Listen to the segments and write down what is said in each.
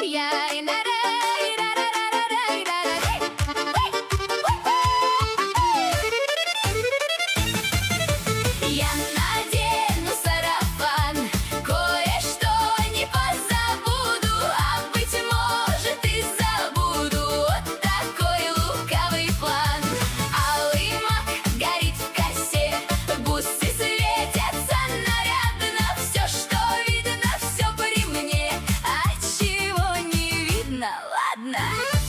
Я надену сарафан, кое-что не позабуду, а быть может и забуду. Вот такой лукавый план. Алый мак горит в косе, бусы светятся нарядно. Все, что видно, все при мне, а чего не видно, ладно.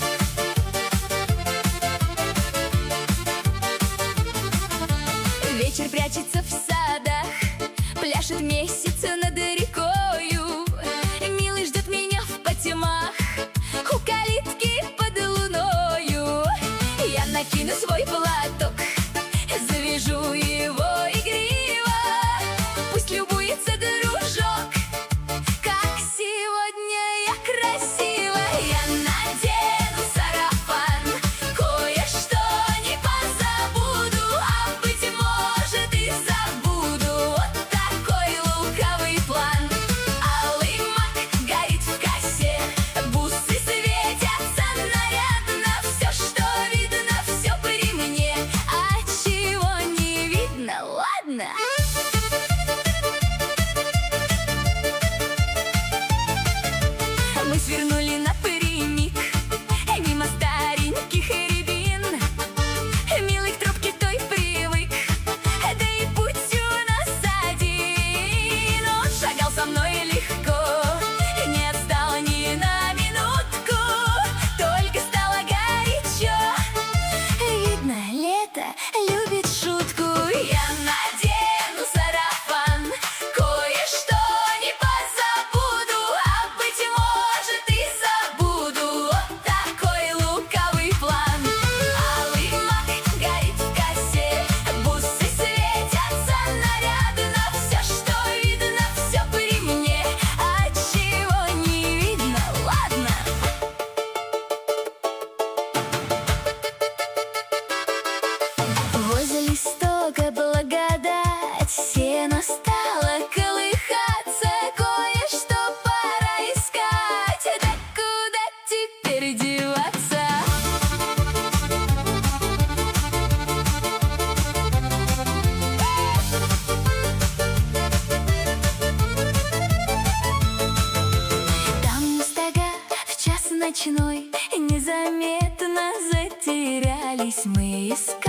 Вечер прячется в садах, пляшет месяц над рекою. Милый ждет меня в потемах, у калитки под луною. Я накину свой платок, завяжу его игриво. Пусть любуется дружок, как сегодня я красива. Я надену сарафан, кое-что не позабуду, а быть может и забуду. Вот такой лукавый план. Алый мак горит в косе, бусы светятся нарядно. Все, что видно, все при мне, а чего не видно, ладно. Мы свернули напрямик мимо стареньких рябин. Милый к трубке той привык, да и путь у нас один. Он шагал со мной легко, не отстал ни на минутку, только стало горячо. Видно, лето любит шутку. Я надену сарафан, кое-что не позабуду, а быть может и забуду. Вот такой лукавый план. Алый мак горит в косе, бусы светятся нарядно. Все, что видно, все при мне, а чего не видно, ладно. Возле истока благодать, сено стало колыхаться. Кое-что пора искать, да куда теперь деваться? Там стога в час ночной незаметно затерялись. Мы искали